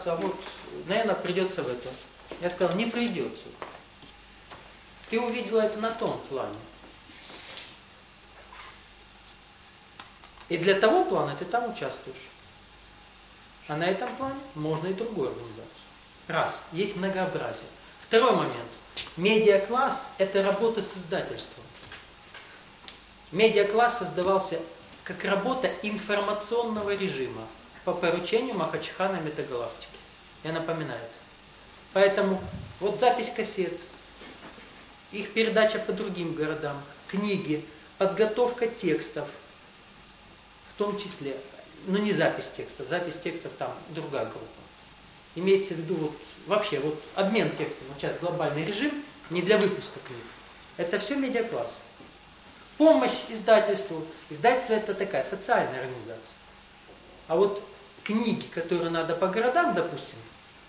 кажется, а вот, наверное, придется в это. Я сказал, не придется. Ты увидела это на том плане. И для того плана ты там участвуешь. А на этом плане можно и другую организацию. Раз. Есть многообразие. Второй момент. Медиакласс – это работа с издательством. Медиакласс создавался как работа информационного режима по поручению Махачхана Метагалактики. Я напоминаю это. Поэтому вот запись кассет, их передача по другим городам, книги, подготовка текстов, в том числе, ну не запись текстов там другая группа. Имеется в виду вот, вообще вот обмен текстом, вот сейчас глобальный режим, не для выпуска книг. Это все медиакласс. Помощь издательству. Издательство это такая социальная организация. А вот книги, которые надо по городам, допустим,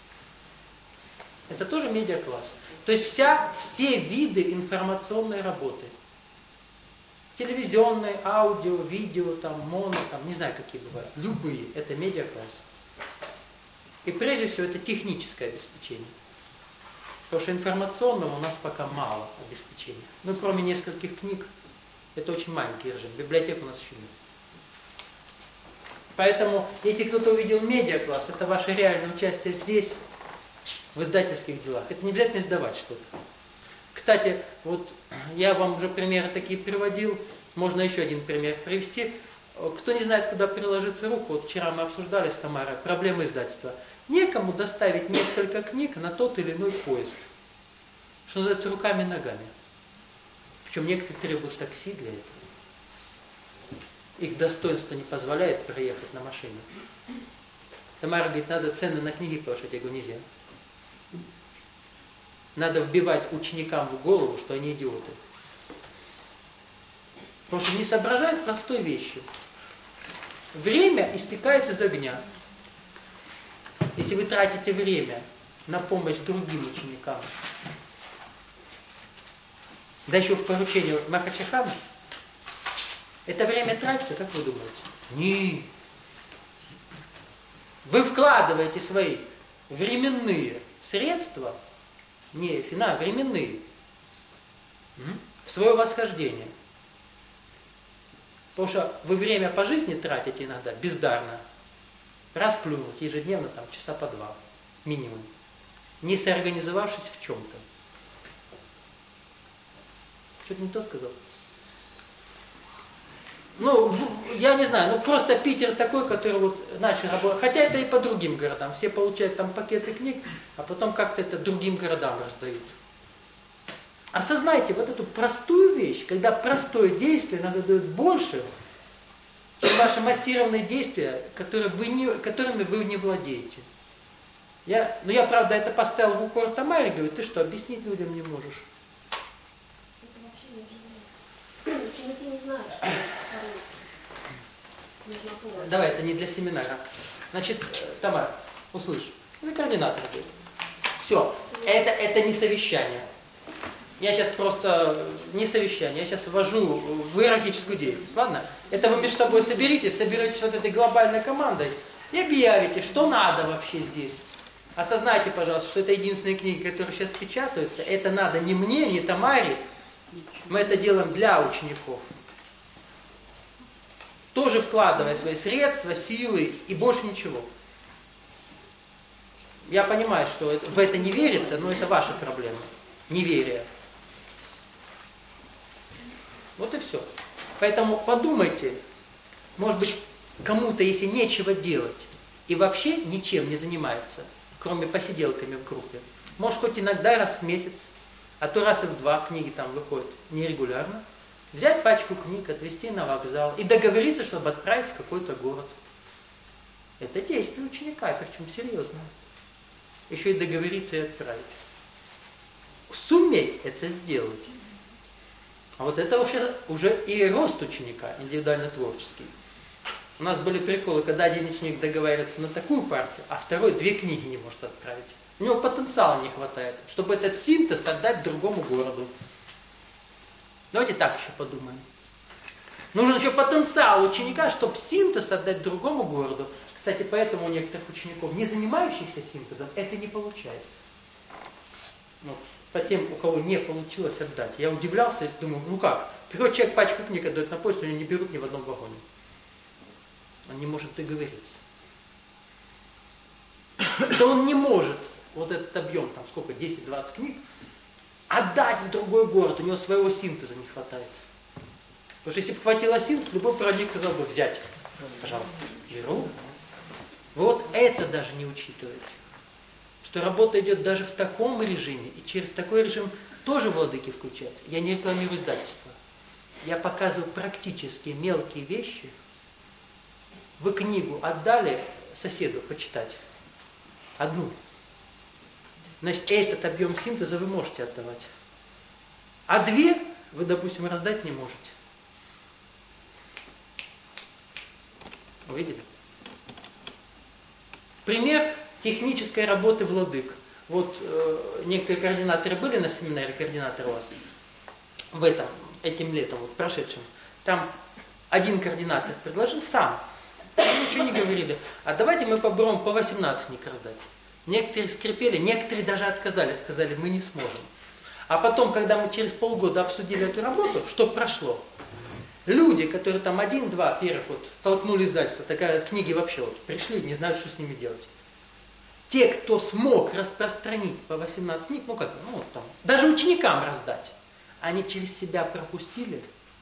это тоже медиакласс. То есть все виды информационной работы. Телевизионные, аудио, видео, там, моно, там, не знаю, какие бывают. Любые. Это медиакласс. И прежде всего это техническое обеспечение. Потому что информационного у нас пока мало обеспечения. Ну, кроме нескольких книг, это очень маленький режим. Библиотек у нас еще нет. Поэтому, если кто-то увидел медиакласс, это ваше реальное участие здесь, в издательских делах. Это не обязательно издавать что-то. Кстати, вот я вам уже примеры такие приводил, можно еще один пример привести. Кто не знает, куда приложиться руку, вот вчера мы обсуждали с Тамарой проблемы издательства. Некому доставить несколько книг на тот или иной поезд. Что называется, руками и ногами. Причем некоторые требуют такси для этого. Их достоинство не позволяет проехать на машине. Тамара говорит, надо цены на книги повышать. Я говорю, нельзя. Надо вбивать ученикам в голову, что они идиоты. Потому что не соображают простой вещи. Время истекает из огня. Если вы тратите время на помощь другим ученикам, да еще в поручении Махачхана, это время тратится, как вы думаете? Нет. Вы вкладываете свои временные средства, временные, в свое восхождение. Потому что вы время по жизни тратите иногда бездарно. Раз плюнуть ежедневно, там, часа по 2, минимум. Не соорганизовавшись в чем-то. Что-то не то сказал. Ну, я не знаю, просто Питер такой, который вот начал работать. Хотя это и по другим городам. Все получают там пакеты книг, а потом как-то это другим городам раздают. Осознайте вот эту простую вещь, когда простое действие иногда дает больше, чем ваши массированные действия, которыми вы не владеете. Я, правда, это поставил в укор Тамаре, говорю, ты что, объяснить людям не можешь? Это вообще не ожидается. Ты не знаешь, что нужно помочь. Давай, это не для семинара. Значит, Тамара, услышь, вы координатор. Все, это не совещание. Я сейчас просто не совещание, я сейчас ввожу в иерархическую деятельность, ладно? Это вы между собой соберетесь с вот этой глобальной командой и объявите, что надо вообще здесь. Осознайте, пожалуйста, что это единственные книги, которые сейчас печатаются. Это надо не мне, не Тамаре. Мы это делаем для учеников. Тоже вкладывая свои средства, силы и больше ничего. Я понимаю, что в это не верится, но это ваша проблема. Неверие. Вот и все. Поэтому подумайте, может быть, кому-то, если нечего делать и вообще ничем не занимается, кроме посиделками в группе, может, хоть иногда раз в месяц, а то раз и в 2 книги там выходят нерегулярно, взять пачку книг, отвезти на вокзал и договориться, чтобы отправить в какой-то город. Это действие ученика, причем серьезно. Еще и договориться и отправить. Суметь это сделать. А вот это уже и рост ученика, индивидуально-творческий. У нас были приколы, когда один ученик договаривается на такую партию, а второй 2 книги не может отправить. У него потенциала не хватает, чтобы этот синтез отдать другому городу. Давайте так еще подумаем. Нужен еще потенциал ученика, чтобы синтез отдать другому городу. Кстати, поэтому у некоторых учеников, не занимающихся синтезом, это не получается. Ну, по тем, у кого не получилось отдать. Я удивлялся и думаю, ну как? Приходит человек, пачку книг отдает на почту, у него не берут ни в одном вагоне. Он не может договориться. Да он не может вот этот объем, там сколько, 10-20 книг, отдать в другой город, у него своего синтеза не хватает. Потому что если бы хватило синтеза, любой проводник сказал бы взять, пожалуйста, беру. Вот это даже не учитываете. Что работа идет даже в таком режиме, и через такой режим тоже владыки включаются. Я не рекламирую издательство. Я показываю практически мелкие вещи. Вы книгу отдали соседу почитать. Одну. Значит, этот объем синтеза вы можете отдавать. А две вы, допустим, раздать не можете. Увидели? Пример технической работы владык. Вот некоторые координаторы были на семинаре, координаторы у вас, этим летом, вот прошедшим. Там один координатор предложил сам. Ничего не говорили. А давайте мы попробуем по 18 книг раздать. Некоторые скрипели, некоторые даже отказались, сказали, мы не сможем. А потом, когда мы через полгода обсудили эту работу, что прошло? Люди, которые там 1-2 первых вот толкнули издательство, такая книги вообще вот пришли, не знают, что с ними делать. Те, кто смог распространить по 18 книг, там, даже ученикам раздать, они через себя пропустили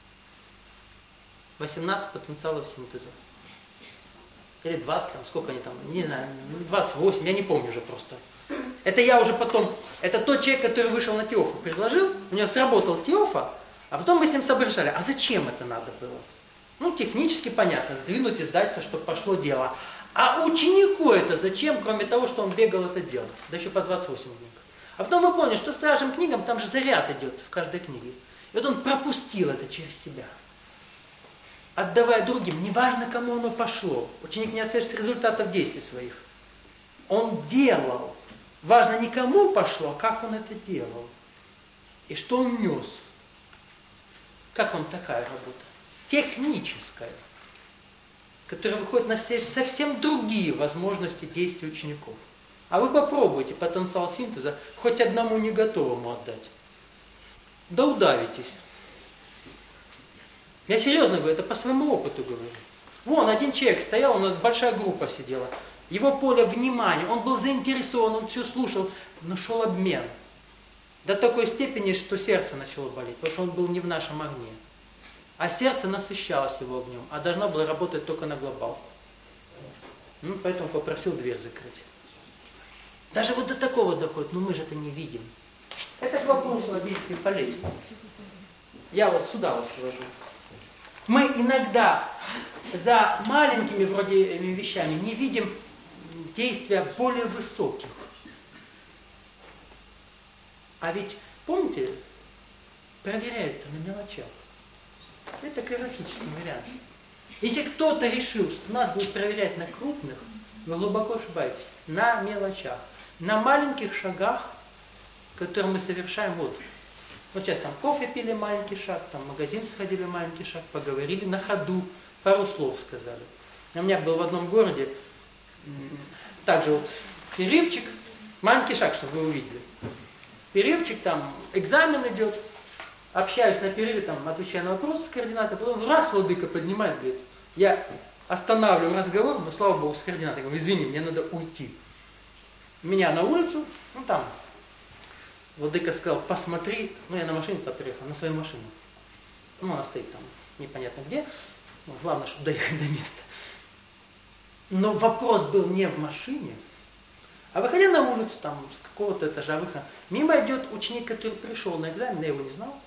18 потенциалов синтеза. Или 20, там, сколько они там, не знаю, 28, я не помню уже просто. Это я уже потом, это тот человек, который вышел на Теофу, предложил, у него сработал Теофа, а потом мы с ним соображали, а зачем это надо было? Ну, технически понятно, сдвинуть издательство, чтобы пошло дело. А ученику это зачем, кроме того, что он бегал это делать? Да еще по 28 книг. А потом мы поняли, что стражем книгам там же заряд идет в каждой книге. И вот он пропустил это через себя. Отдавая другим, неважно, кому оно пошло. Ученик не отслеживает результатов действий своих. Он делал. Важно не кому пошло, а как он это делал. И что он нес. Как вам такая работа? Техническая. Которая выходит на совсем другие возможности действий учеников. А вы попробуйте потенциал синтеза хоть одному не готовому отдать. Да удавитесь. Я серьезно говорю, это по своему опыту говорю. Вон, один человек стоял, у нас большая группа сидела. Его поле внимания, он был заинтересован, он все слушал, но шел обмен. До такой степени, что сердце начало болеть, потому что он был не в нашем огне. А сердце насыщалось его огнем, а должно было работать только на глобал. Поэтому попросил дверь закрыть. Даже вот до такого доходит, но мы же это не видим. Это к вопросу о действии полей. Я вот сюда вот сложу. Мы иногда за маленькими вроде вещами не видим действия более высоких. А ведь, помните, проверяют на мелочах. Это классический вариант. Если кто-то решил, что нас будут проверять на крупных, вы глубоко ошибаетесь. На мелочах. На маленьких шагах, которые мы совершаем вот. Вот сейчас там кофе пили, маленький шаг, там в магазин сходили, маленький шаг, поговорили на ходу, пару слов сказали. У меня был в одном городе также вот перерывчик, маленький шаг, чтобы вы увидели. Перерывчик, там экзамен идет, общаюсь на перерыве, там отвечаю на вопросы с координатором, потом раз владыка поднимает, говорит, я останавливаю разговор, но слава богу с координатором, говорю, извини, мне надо уйти. Меня на улицу, там, владыка сказал, посмотри, я на машине туда приехал, на свою машину. Она стоит там непонятно где, главное, чтобы доехать до места. Но вопрос был не в машине, а выходя на улицу, там, с какого-то этажа выхода, мимо идет ученик, который пришел на экзамен, я его не знал.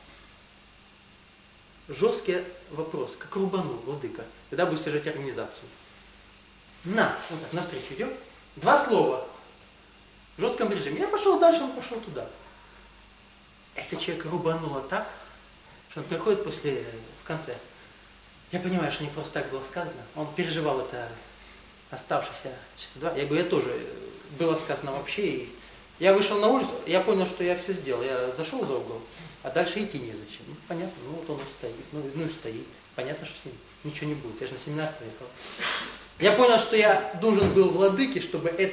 Жесткий вопрос, как рубанул владыка, когда будешь сажать организацию. Вот так, навстречу идет, 2 слова. В жестком режиме. Я пошел дальше, он пошел туда. Этот человек рубануло так, что он приходит в конце. Я понимаю, что не просто так было сказано. Он переживал это оставшиеся часа 2. Я говорю, я тоже, было сказано вообще. И я вышел на улицу, я понял, что я все сделал. Я зашел за угол, а дальше идти незачем. Понятно, вот он и стоит. Ну и стоит. Понятно, что с ним ничего не будет. Я же на семинар приехал. Я понял, что я нужен был владыке, чтобы